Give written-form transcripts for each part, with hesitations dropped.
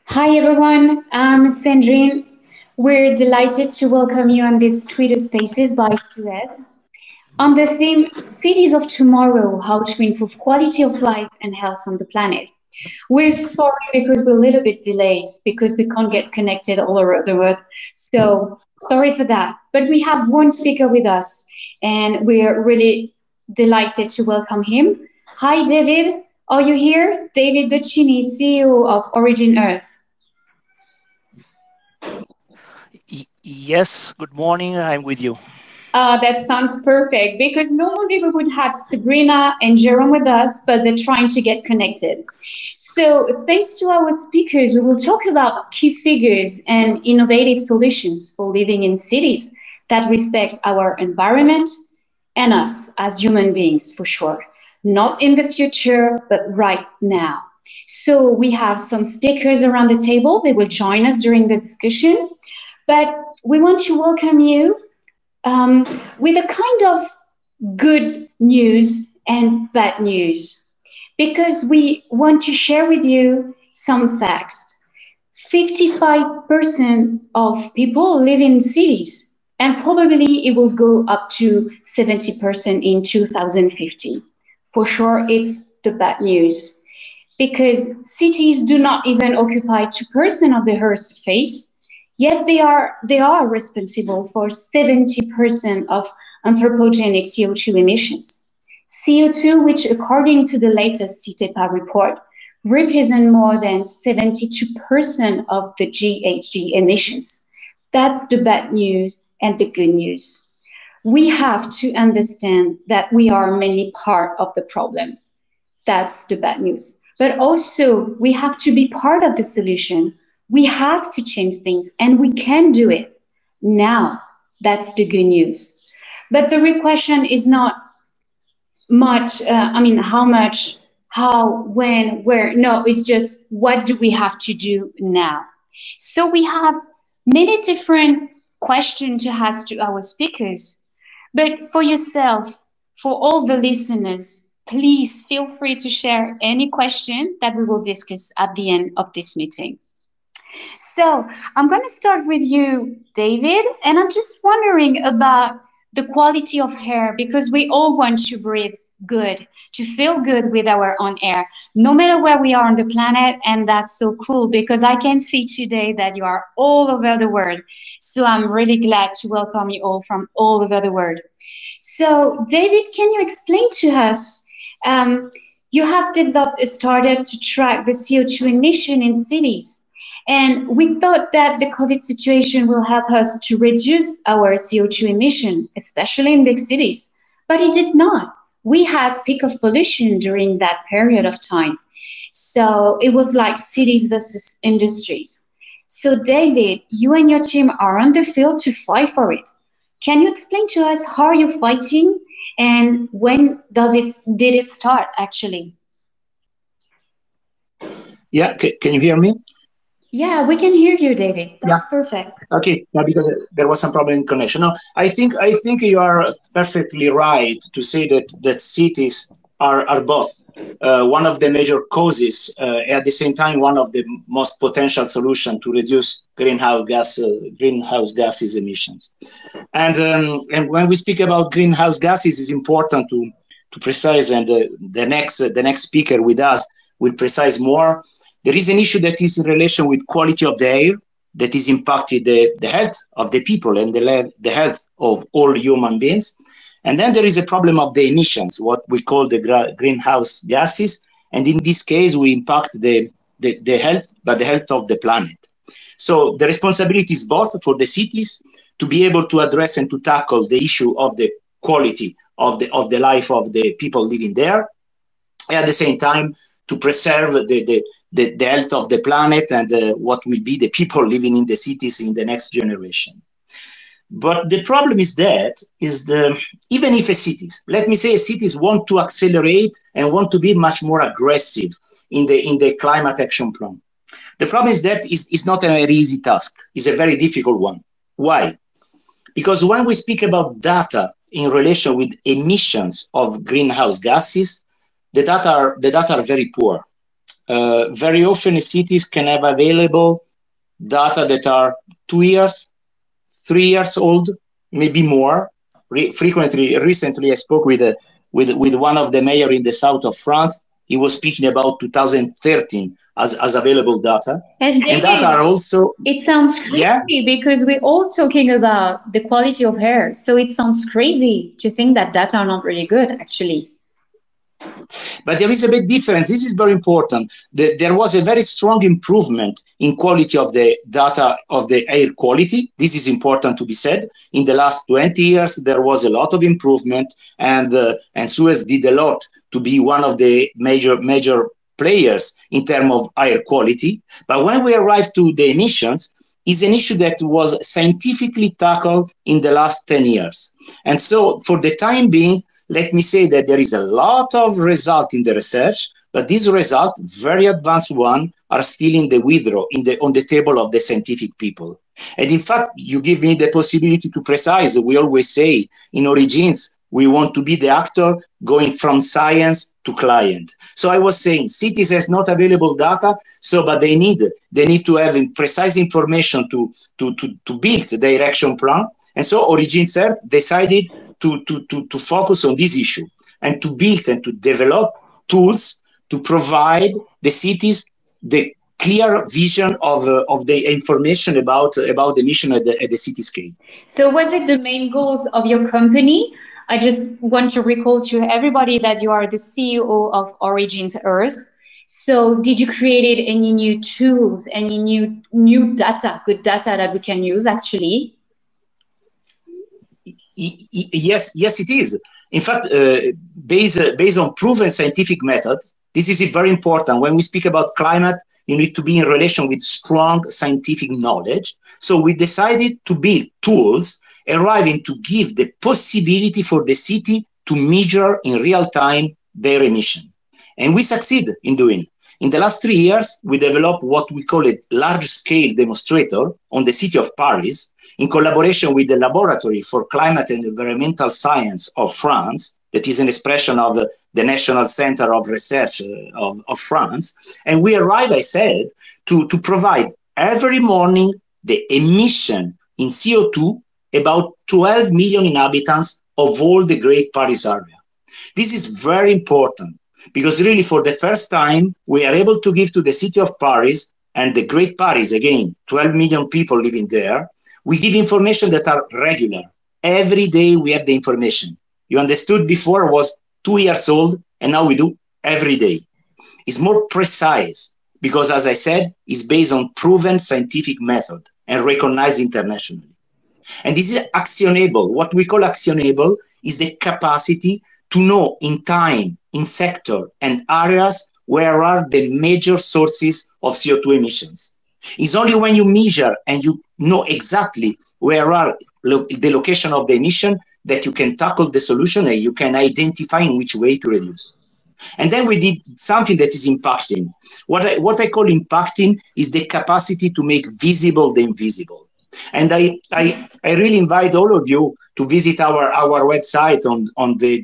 Hi everyone, I'm Sandrine. We're delighted to welcome you on this Twitter Spaces by Suez on the theme Cities of Tomorrow, how to improve quality of life and health on the planet. We're sorry because we're a little bit delayed because we can't get connected all over the world. So sorry for that. But we have one speaker with us and we're really delighted to welcome him. Hi David, are you here? David Docini, CEO of Origin Earth. Yes, good morning. I'm with you. That sounds perfect because normally we would have Sabrina and Jerome with us, but they're trying to get connected. So, thanks to our speakers, we will talk about key figures and innovative solutions for living in cities that respect our environment and us as human beings, for sure. Not in the future, but right now. So, we have some speakers around the table. They will join us during the discussion. But we want to welcome you with a kind of good news and bad news because we want to share with you some facts. 55% of people live in cities, and probably it will go up to 70% in 2050. For sure, it's the bad news because cities do not even occupy 2% of the Earth's face, yet they are responsible for 70% of anthropogenic CO2 emissions. CO2, which according to the latest CITEPA report, represent more than 72% of the GHG emissions. That's the bad news and the good news. We have to understand that we are mainly part of the problem. That's the bad news. But also, we have to be part of the solution. We have to change things, and we can do it now. That's the good news. But the real question is not how much, how, when, where. No, it's just what do we have to do now? So we have many different questions to ask to our speakers. But for yourself, for all the listeners, please feel free to share any question that we will discuss at the end of this meeting. So I'm going to start with you, David, and I'm just wondering about the quality of air because we all want to breathe good, to feel good with our own air, no matter where we are on the planet. And that's so cool because I can see today that you are all over the world. So I'm really glad to welcome you all from all over the world. So, David, can you explain to us? Um, you have developed a startup to track the CO2 emission in cities. And we thought that the COVID situation will help us to reduce our CO2 emission, especially in big cities. But it did not. We had peak of pollution during that period of time. So it was like cities versus industries. So David, you and your team are on the field to fight for it. Can you explain to us how are you fighting and when did it start actually? Yeah, can you hear me? Yeah, we can hear you, David. Yeah. That's perfect. Okay. Yeah, because there was some problem in connection. No, I think you are perfectly right to say that cities are both one of the major causes, at the same time one of the most potential solution to reduce greenhouse gases emissions. And when we speak about greenhouse gases, it's important to precise, and the next speaker with us will precise more. There is an issue that is in relation with quality of the air that is impacted the health of the people and the health of all human beings. And then there is a problem of the emissions, what we call the greenhouse gases. And in this case, we impact the health, but the health of the planet. So the responsibility is both for the cities to be able to address and to tackle the issue of the quality of the life of the people living there, at the same time to preserve the health of the planet and what will be the people living in the cities in the next generation. But the problem is that even if a cities, let me say, cities want to accelerate and want to be much more aggressive in the climate action plan. The problem is that it's not a very easy task. It's a very difficult one. Why? Because when we speak about data in relation with emissions of greenhouse gases, the data are very poor. very often cities can have available data that are 2 years, 3 years old, maybe more. Recently, I spoke with one of the mayor in the south of France. He was speaking about 2013 as available data, And and that David, are also it sounds yeah. crazy because we're all talking about the quality of air. So it sounds crazy to think that data are not really good, actually. But there is a big difference. This is very important. There was a very strong improvement in quality of the data of the air quality. This is important to be said. In the last 20 years, there was a lot of improvement, and Suez did a lot to be one of the major players in terms of air quality. But when we arrived to the emissions, is an issue that was scientifically tackled in the last 10 years. And so for the time being, let me say that there is a lot of result in the research, but these results, very advanced one, are still in the withdraw, on the table of the scientific people. And in fact, you give me the possibility to precise. We always say in Origins, we want to be the actor going from science to client. So I was saying cities has not available data, but they need to have precise information to build their action plan. And so Origins Earth decided to focus on this issue and to build and to develop tools to provide the cities the clear vision of the information about the emission at the city scale. So was it the main goals of your company? I just want to recall to everybody that you are the CEO of Origins Earth. So did you create any new tools, any new data, good data that we can use actually? Yes, it is. In fact, based on proven scientific methods, this is very important. When we speak about climate, you need to be in relation with strong scientific knowledge. So we decided to build tools arriving to give the possibility for the city to measure in real time their emission. And we succeed in doing it. In the last 3 years, we developed what we call a large-scale demonstrator on the city of Paris in collaboration with the Laboratory for Climate and Environmental Science of France, that is an expression of the National Center of Research of France. And we arrive, I said, to provide every morning the emission in CO2 about 12 million inhabitants of all the Great Paris area. This is very important because really for the first time, we are able to give to the city of Paris and the Great Paris, again, 12 million people living there, we give information that are regular. Every day we have the information. You understood before was 2 years old, and now we do every day. It's more precise because, as I said, it's based on proven scientific method and recognized internationally. And this is actionable. What we call actionable is the capacity to know in time, in sector and areas where are the major sources of CO2 emissions. It's only when you measure and you know exactly where are the location of the emission that you can tackle the solution and you can identify in which way to reduce. And then we did something that is impacting. What I call impacting is the capacity to make visible the invisible. And I really invite all of you to visit our website on the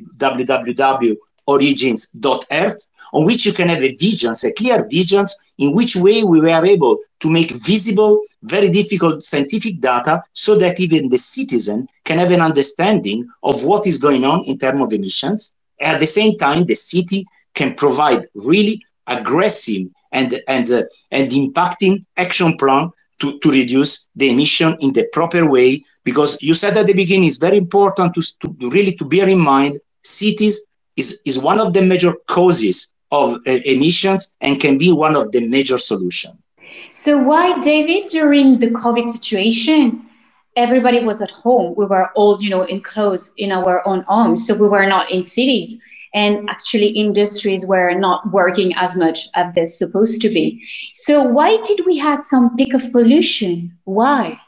www.origins.earth, on which you can have a clear visions in which way we were able to make visible very difficult scientific data so that even the citizen can have an understanding of what is going on in terms of emissions. At the same time, the city can provide really aggressive and impacting action plan to reduce the emission in the proper way, because you said at the beginning, it's very important to really bear in mind cities is one of the major causes of emissions and can be one of the major solutions. So why, David, during the COVID situation, everybody was at home. We were all, enclosed in our own homes. So we were not in cities. And actually industries were not working as much as they're supposed to be. So why did we have some peak of pollution? Why?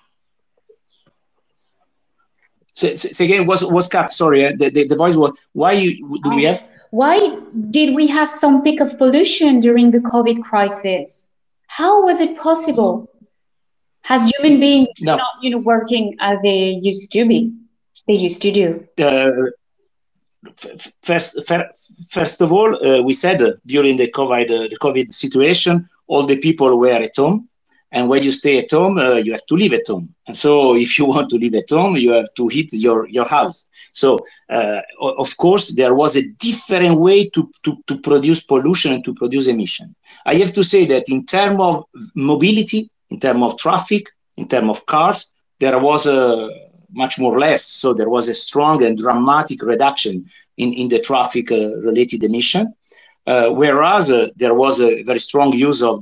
So again, was cut. Sorry, the voice was. Do we have? Why did we have some peak of pollution during the COVID crisis? How was it possible? As human beings not, working as they used to be. They used to do. first of all, we said during the COVID situation, all the people were at home. And when you stay at home, you have to live at home. And so if you want to live at home, you have to heat your house. So, of course, there was a different way to produce pollution and to produce emission. I have to say that in terms of mobility, in terms of traffic, in terms of cars, there was a much more less. So there was a strong and dramatic reduction in the traffic related emission. Whereas there was a very strong use of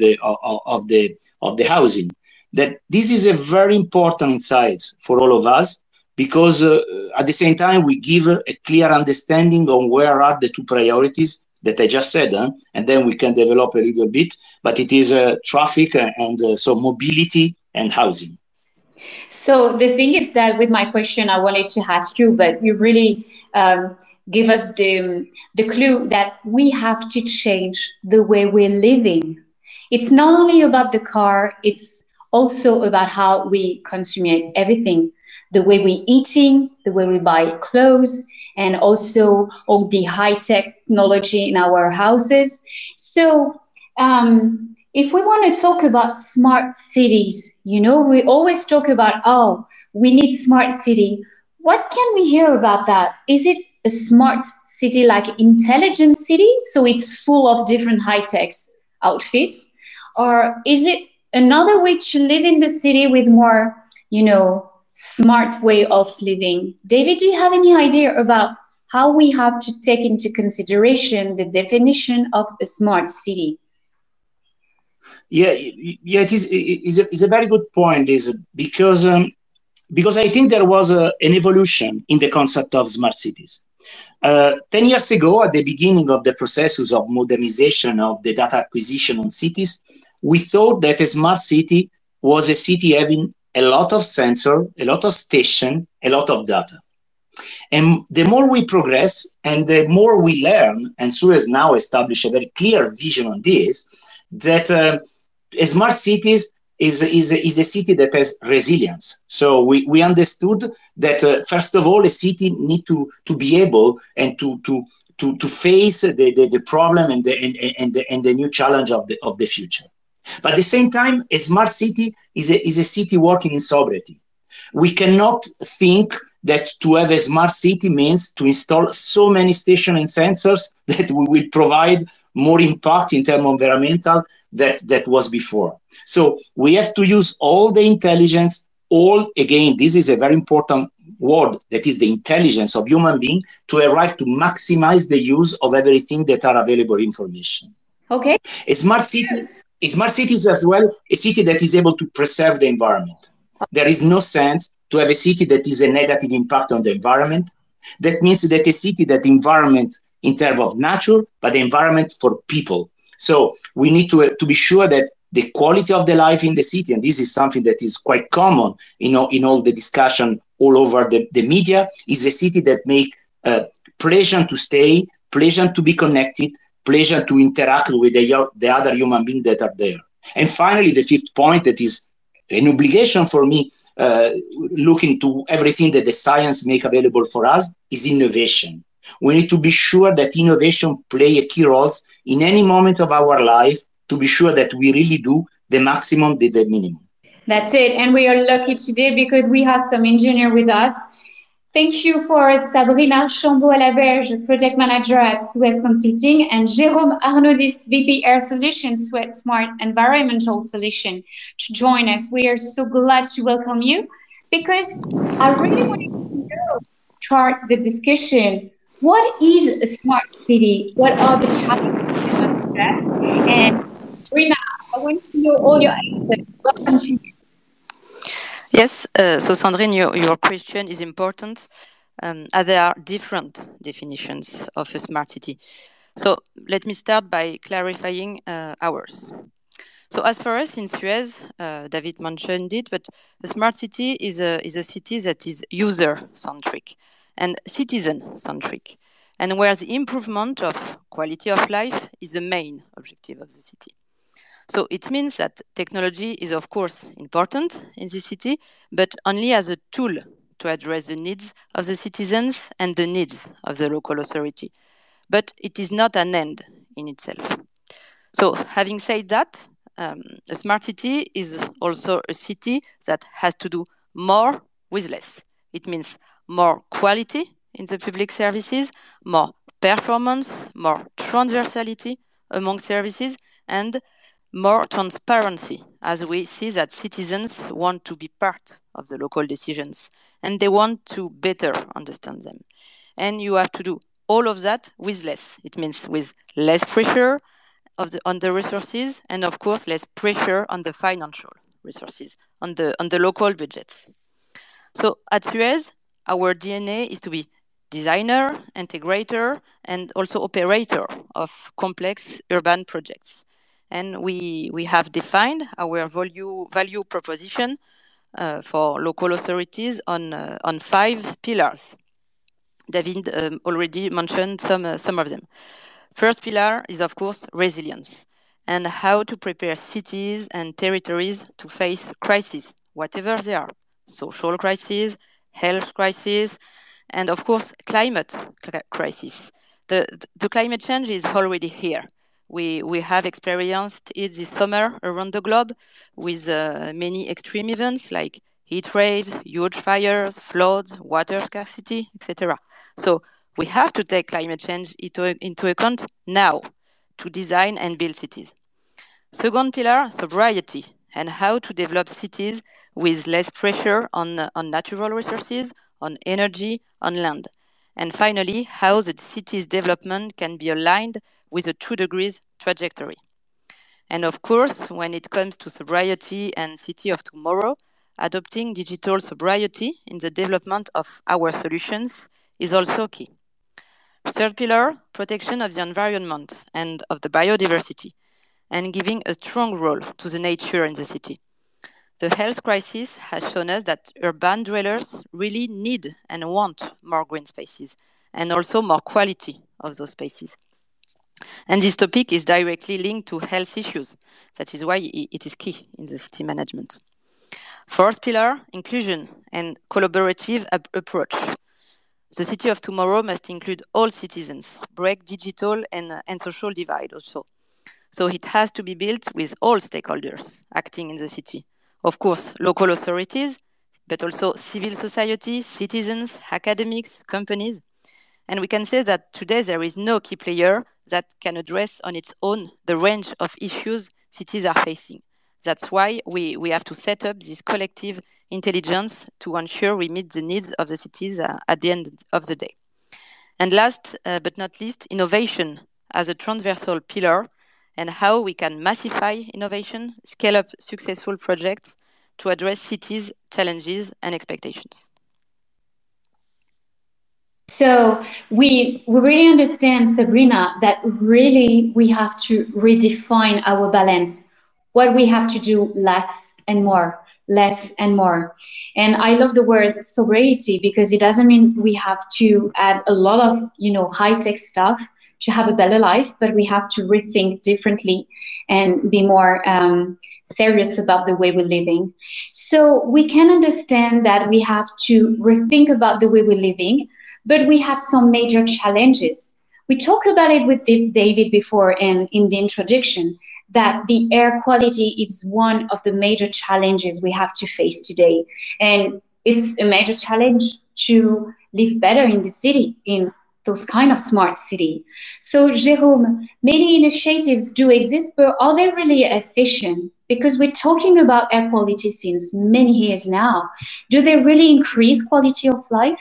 the housing. That this is a very important insight for all of us, because at the same time we give a clear understanding on where are the two priorities that I just said, and then we can develop a little bit. But it is traffic and so mobility and housing. So the thing is that with my question, I wanted to ask you, but you really give us the clue that we have to change the way we're living. It's not only about the car, it's also about how we consume everything, the way we're eating, the way we buy clothes, and also all the high technology in our houses. So, if we want to talk about smart cities, we always talk about, oh, we need smart city. What can we hear about that? Is it a smart city like intelligent city? So it's full of different high-tech outfits? Or is it another way to live in the city with more, smart way of living? David, do you have any idea about how we have to take into consideration the definition of a smart city? Yeah, it is a very good point. Is because I think there was an evolution in the concept of smart cities. 10 years ago, at the beginning of the processes of modernization of the data acquisition on cities, we thought that a smart city was a city having a lot of sensor, a lot of station, a lot of data. And the more we progress and the more we learn, and Suez now established a very clear vision on this, that a smart cities is a city that has resilience. So we understood that first of all, a city need to be able and to face the problem and the new challenge of the future. But at the same time, a smart city is a city working in sobriety. We cannot think that to have a smart city means to install so many stations and sensors that we will provide more impact in terms of environmental that was before. So we have to use all the intelligence, again, this is a very important word, that is the intelligence of human being, to arrive to maximize the use of everything that are available information. Okay. A smart city is as well a city that is able to preserve the environment. There is no sense to have a city that is a negative impact on the environment. That means that a city that environment in terms of nature, but the environment for people. So we need to be sure that the quality of the life in the city, and this is something that is quite common, in all the discussion all over the media, is a city that make pleasant to stay, pleasant to be connected, pleasant to interact with the other human beings that are there. And finally, the fifth point that is an obligation for me, looking to everything that the science make available for us, is innovation. We need to be sure that innovation play a key role in any moment of our life, to be sure that we really do the maximum, the minimum. That's it. And we are lucky today because we have some engineer with us. Thank you for Sabrina Chambaud-Laberge, Project Manager at Suez Consulting, and Jérôme Arnaudis, VP Air Solutions, Suez Smart Environmental Solution, to join us. We are so glad to welcome you because I really wanted to start the discussion. What is a smart city? What are the challenges we must address? And Sabrina, I want to know all your answers. Welcome to you. Yes, so Sandrine, your question is important. There are different definitions of a smart city. So let me start by clarifying ours. So as for us in Suez, David mentioned it, but a smart city is a city that is user-centric and citizen-centric, and where the improvement of quality of life is the main objective of the city. So it means that technology is, of course, important in the city, but only as a tool to address the needs of the citizens and the needs of the local authority. But it is not an end in itself. So having said that, a smart city is also a city that has to do more with less. It means more quality in the public services, more performance, more transversality among services, and more transparency, as we see that citizens want to be part of the local decisions and they want to better understand them. And you have to do all of that with less. It means with less pressure on the resources, and of course less pressure on the financial resources, on the local budgets. So at Suez, our DNA is to be designer, integrator, and also operator of complex urban projects. And we have defined our value proposition for local authorities on 5 pillars. David already mentioned some of them. First pillar is, of course, resilience and how to prepare cities and territories to face crises, whatever they are, social crises, health crises, and of course, climate crisis. The climate change is already here. We have experienced it this summer around the globe with many extreme events like heat waves, huge fires, floods, water scarcity, etc. So we have to take climate change into account now to design and build cities. Second pillar, sobriety, and how to develop cities with less pressure on natural resources, on energy, on land. And finally, how the city's development can be aligned with a 2 degrees trajectory. And of course, when it comes to sobriety and city of tomorrow, adopting digital sobriety in the development of our solutions is also key. Third pillar, protection of the environment and of the biodiversity, and giving a strong role to the nature in the city. The health crisis has shown us that urban dwellers really need and want more green spaces, and also more quality of those spaces. And this topic is directly linked to health issues. That is why it is key in the city management. Fourth pillar, inclusion and collaborative approach. The city of tomorrow must include all citizens, break digital and social divide also. So it has to be built with all stakeholders acting in the city. Of course, local authorities, but also civil society, citizens, academics, companies. And we can say that today there is no key player that can address on its own the range of issues cities are facing. That's why we have to set up this collective intelligence to ensure we meet the needs of the cities at the end of the day. And last but not least, innovation as a transversal pillar and how we can massify innovation, scale up successful projects to address cities' challenges and expectations. So we really understand, Sabrina, that really we have to redefine our balance. What we have to do less and more, less and more. And I love the word sobriety because it doesn't mean we have to add a lot of, high-tech stuff to have a better life, but we have to rethink differently and be more serious about the way we're living. So we can understand that we have to rethink about the way we're living, but we have some major challenges. We talked about it with David before in the introduction, that the air quality is one of the major challenges we have to face today. And it's a major challenge to live better in the city, in those kind of smart city. So Jérôme, many initiatives do exist, but are they really efficient? Because we're talking about air quality since many years now. Do they really increase quality of life?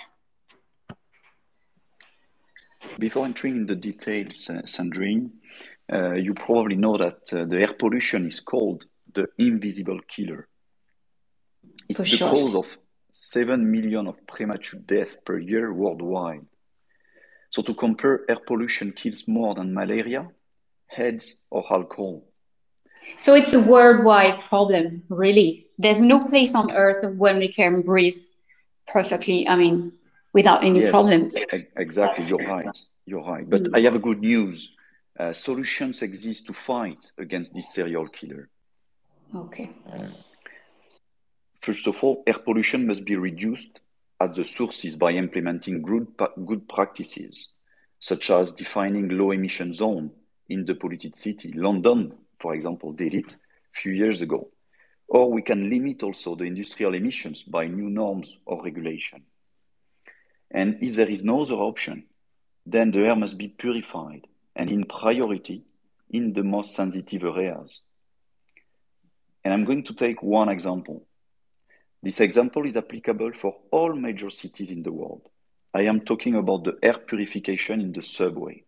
Before entering in the details, Sandrine, you probably know that the air pollution is called the invisible killer. It's the cause of 7 million of premature deaths per year worldwide. So to compare, air pollution kills more than malaria, AIDS, or alcohol. So it's a worldwide problem, really. There's no place on earth when we can breathe perfectly, without any problem. Exactly, you're right. But I have a good news. Solutions exist to fight against this serial killer. Okay. First of all, air pollution must be reduced at the sources by implementing good practices, such as defining low emission zone in the polluted city. London, for example, did it a few years ago. Or we can limit also the industrial emissions by new norms or regulation. And if there is no other option, then the air must be purified and in priority in the most sensitive areas. And I'm going to take one example. This example is applicable for all major cities in the world. I am talking about the air purification in the subway.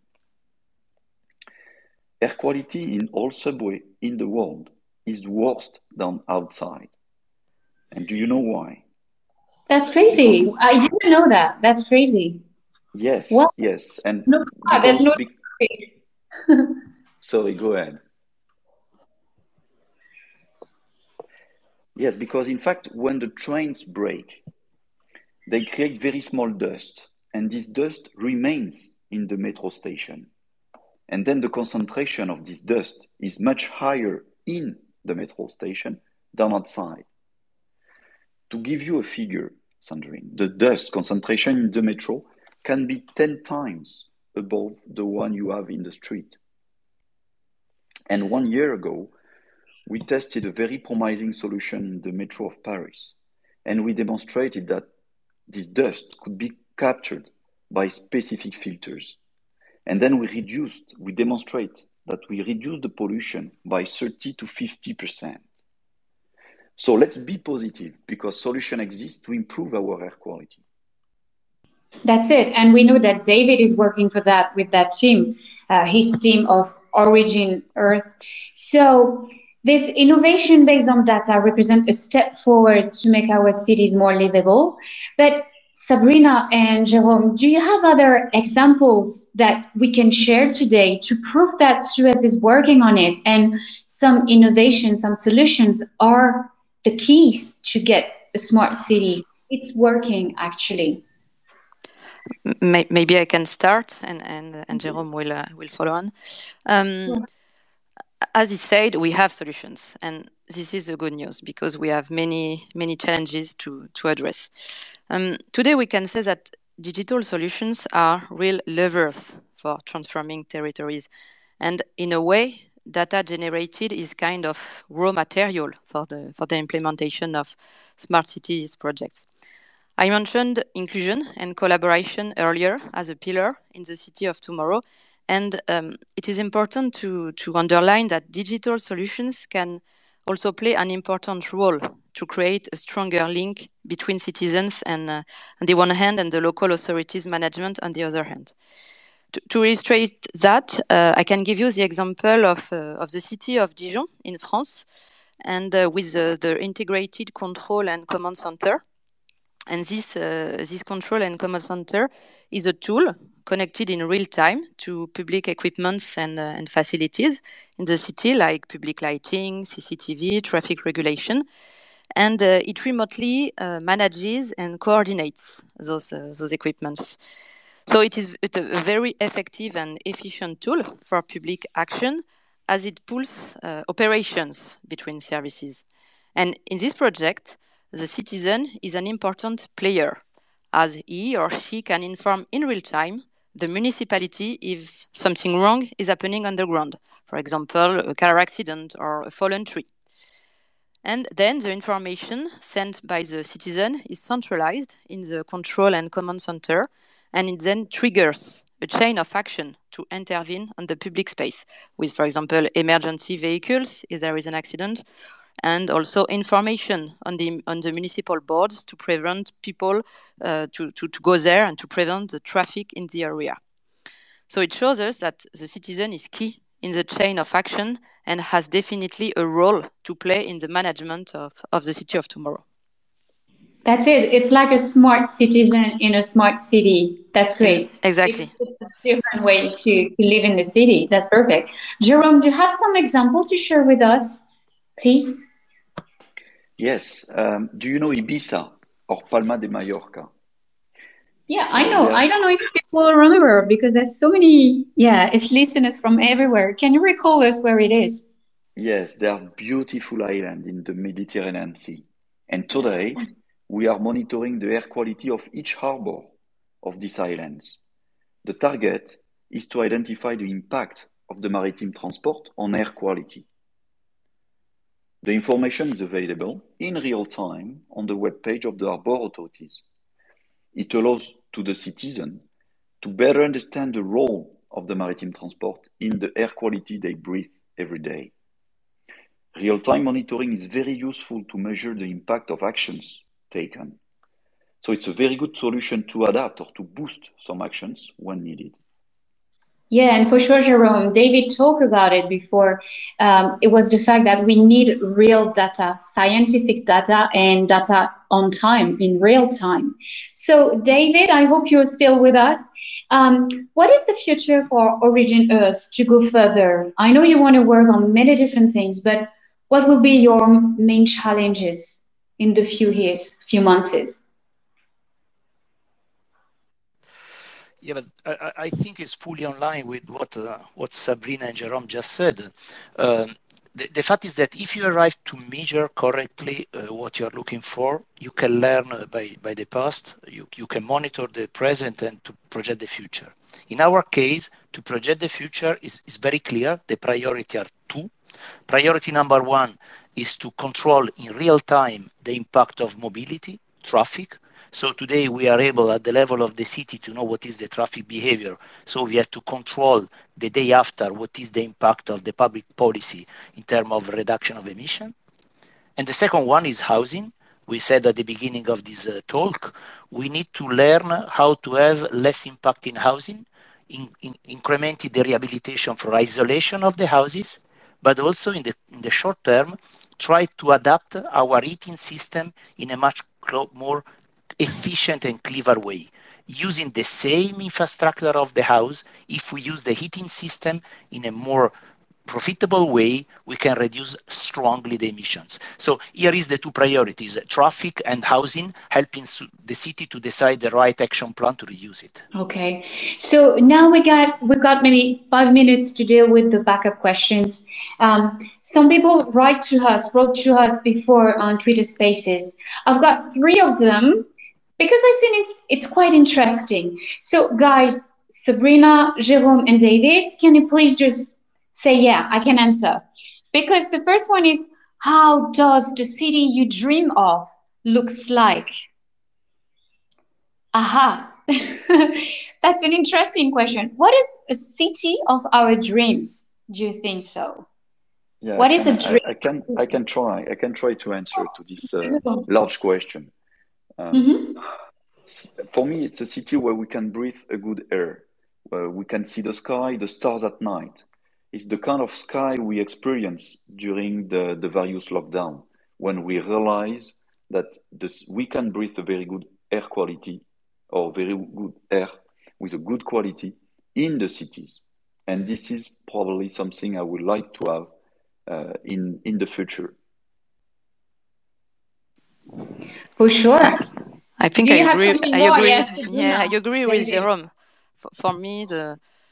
Air quality in all subways in the world is worse than outside. And do you know why? That's crazy. Because I didn't know that. That's crazy. Yes, what? Yes. And no, there's no... Sorry, go ahead. Yes, because in fact, when the trains break, they create very small dust, and this dust remains in the metro station. And then the concentration of this dust is much higher in the metro station than outside. To give you a figure, Sandrine, the dust concentration in the metro can be 10 times above the one you have in the street. And 1 year ago, we tested a very promising solution in the metro of Paris, and we demonstrated that this dust could be captured by specific filters. And then we demonstrate that we reduce the pollution by 30 to 50%. So let's be positive, because solution exists to improve our air quality. That's it. And we know that David is working for that with that team, his team of Origin Earth. So this innovation based on data represents a step forward to make our cities more livable. But Sabrina and Jerome, do you have other examples that we can share today to prove that Suez is working on it and some innovations, some solutions are the keys to get a smart city? It's working, actually. Maybe I can start, and Jerome will follow on. As he said, we have solutions, and this is the good news because we have many challenges to address. Today, we can say that digital solutions are real levers for transforming territories, and in a way, data generated is kind of raw material for the implementation of smart cities projects. I mentioned inclusion and collaboration earlier as a pillar in the city of tomorrow. And it is important to underline that digital solutions can also play an important role to create a stronger link between citizens and on the one hand and the local authorities management on the other hand. To illustrate that, I can give you the example of the city of Dijon in France, and with the integrated control and command center. And this control and command center is a tool connected in real time to public equipments and facilities in the city, like public lighting, CCTV, traffic regulation. And it remotely manages and coordinates those equipments. So it's a very effective and efficient tool for public action as it pulls operations between services. And in this project, the citizen is an important player, as he or she can inform in real time the municipality if something wrong is happening on the ground, for example, a car accident or a fallen tree. And then the information sent by the citizen is centralized in the control and command center, and it then triggers a chain of action to intervene on the public space with, for example, emergency vehicles if there is an accident, and also information on the municipal boards to prevent people to go there and to prevent the traffic in the area. So it shows us that the citizen is key in the chain of action and has definitely a role to play in the management of the city of tomorrow. That's it. It's like a smart citizen in a smart city. That's great. Exactly. It's a different way to live in the city. That's perfect. Jerome, do you have some example to share with us, please? Yes. Do you know Ibiza or Palma de Mallorca? Yeah, I know. I don't know if people remember because there's so many, it's listeners from everywhere. Can you recall us where it is? Yes, they are beautiful islands in the Mediterranean Sea. And today, we are monitoring the air quality of each harbor of these islands. The target is to identify the impact of the maritime transport on air quality. The information is available in real time on the webpage of the harbor authorities. It allows to the citizen to better understand the role of the maritime transport in the air quality they breathe every day. Real-time monitoring is very useful to measure the impact of actions taken. So it's a very good solution to adapt or to boost some actions when needed. Yeah, and for sure, Jerome, David talked about it before. It was the fact that we need real data, scientific data, and data on time, in real time. So, David, I hope you're still with us. What is the future for Origin Earth to go further? I know you want to work on many different things, but what will be your main challenges in the few months? Yeah, but I think it's fully online with what Sabrina and Jerome just said. The fact is that if you arrive to measure correctly what you're looking for, you can learn by the past, you can monitor the present and to project the future. In our case, to project the future is very clear. The priority are two. Priority number one is to control in real time the impact of mobility, traffic. So today we are able at the level of the city to know what is the traffic behavior. So we have to control the day after what is the impact of the public policy in terms of reduction of emission. And the second one is housing. We said at the beginning of this talk, we need to learn how to have less impact in housing, incrementing the rehabilitation for isolation of the houses, but also in the short term, try to adapt our heating system in a much more efficient and clever way, using the same infrastructure of the house. If we use the heating system in a more profitable way, we can reduce strongly the emissions. So here is the two priorities, traffic and housing, helping the city to decide the right action plan to reduce it. Okay, so now we got maybe 5 minutes to deal with the backup questions. Some people wrote to us before on Twitter Spaces. I've got 3 of them because I think it's quite interesting. So guys, Sabrina, Jerome, and David, can you please just say, yeah, I can answer? Because the first one is, how does the city you dream of looks like? Aha. That's an interesting question. What is a city of our dreams? Do you think so? Yeah, what is a dream? I can try to answer to this large question. For me, it's a city where we can breathe a good air, where we can see the sky, the stars at night. It's the kind of sky we experience during the various lockdown, when we realize that we can breathe a very good air quality, or very good air with a good quality in the cities. And this is probably something I would like to have in the future. For sure. I think I agree. Yes, I agree with Jerome. For me, I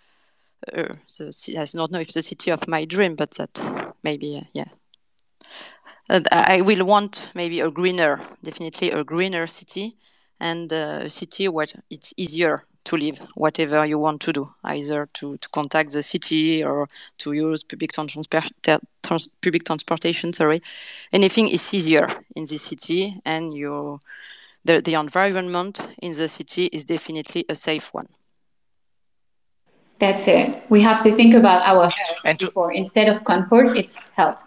don't know if the city of my dream, but that maybe, yeah. I will want maybe definitely a greener city, and a city where it's easier to live, whatever you want to do, either to contact the city or to use public transportation. Anything is easier in the city, and the environment in the city is definitely a safe one. That's it. We have to think about our health before. Instead of comfort, it's health.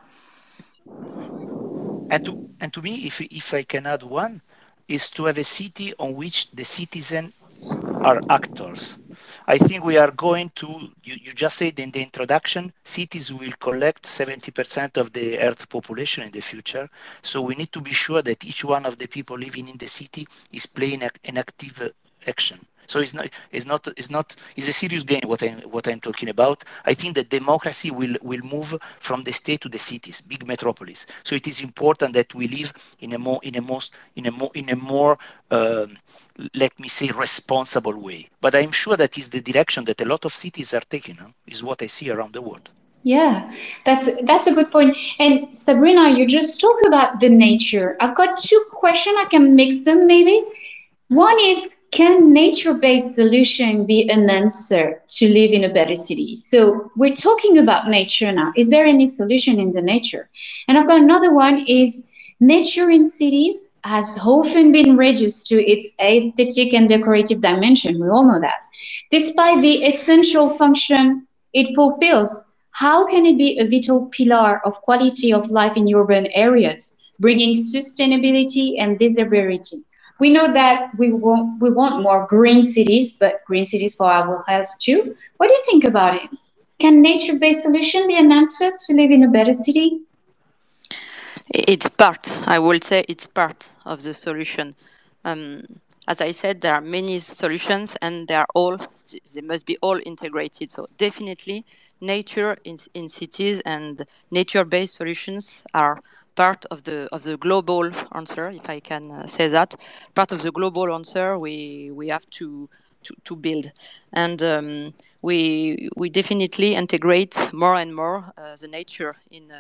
And to me, if I can add one, is to have a city on which the citizens are actors. I think we are going to, you just said in the introduction, cities will collect 70% of the Earth population in the future. So we need to be sure that each one of the people living in the city is playing an active action. So it's a serious game what I'm talking about. I think that democracy will move from the state to the cities, big metropolis. So it is important that we live in a more let me say responsible way. But I'm sure that is the direction that a lot of cities are taking, is what I see around the world. Yeah, that's a good point. And Sabrina, you just talked about the nature. I've got two questions. I can mix them maybe. One is, can nature-based solution be an answer to live in a better city? So we're talking about nature now. Is there any solution in the nature? And I've got another one is, nature in cities has often been reduced to its aesthetic and decorative dimension. We all know that. Despite the essential function it fulfills, how can it be a vital pillar of quality of life in urban areas, bringing sustainability and desirability? We know that we want more green cities, but green cities for our health too. What do you think about it? Can nature-based solution be an answer to live in a better city? It's part, I will say it's part of the solution. As I said, there are many solutions and they must be all integrated. So definitely nature in cities and nature-based solutions are part of the global answer, if I can say that. Part of the global answer we have to build. And we definitely integrate more and more the nature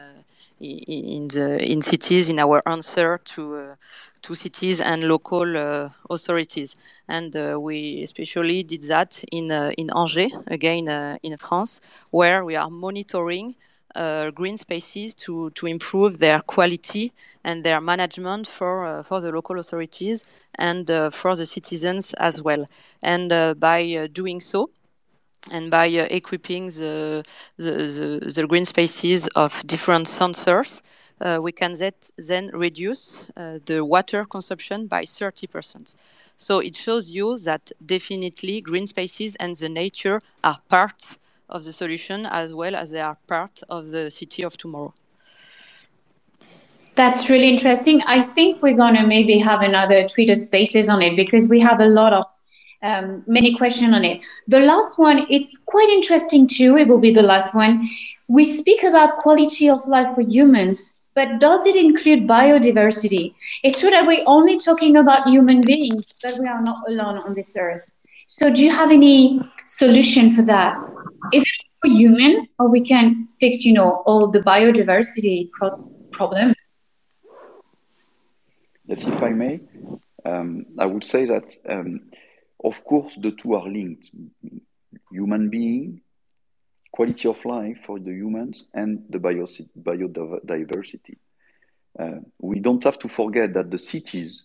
in cities in our answer to cities and local authorities. And we especially did that in Angers, again in France, where we are monitoring green spaces to improve their quality and their management for the local authorities and for the citizens as well. And by doing so, and by equipping the green spaces of different sensors, we can then reduce the water consumption by 30%. So it shows you that definitely green spaces and the nature are part of the solution as well as they are part of the city of tomorrow. That's really interesting. I think we're going to maybe have another Twitter Spaces on it because we have a lot of many questions on it. The last one, it's quite interesting too. It will be the last one. We speak about quality of life for humans, but does it include biodiversity? It's true that we're only talking about human beings, but we are not alone on this earth. So do you have any solution for that? Is it for human, or we can fix, all the biodiversity problem? Yes, if I may, I would say that, of course, the two are linked. Human being, quality of life for the humans, and the biodiversity. We don't have to forget that the cities,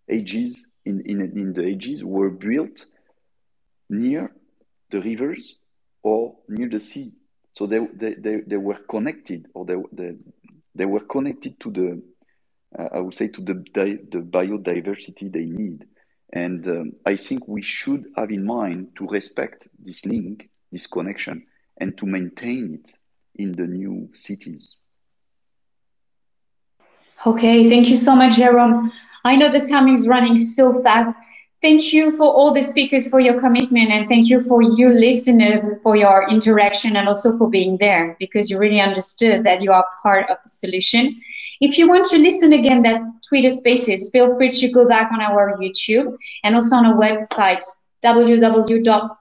in the ages, were built near the rivers or near the sea. So they were connected, or they were connected to the, I would say, to the biodiversity they need. And I think we should have in mind to respect this link, this connection, and to maintain it in the new cities. Okay, thank you so much, Jerome. I know the time is running so fast. Thank you for all the speakers for your commitment, and thank you for you listeners for your interaction and also for being there, because you really understood that you are part of the solution. If you want to listen again that Twitter Spaces, feel free to go back on our YouTube and also on our website, www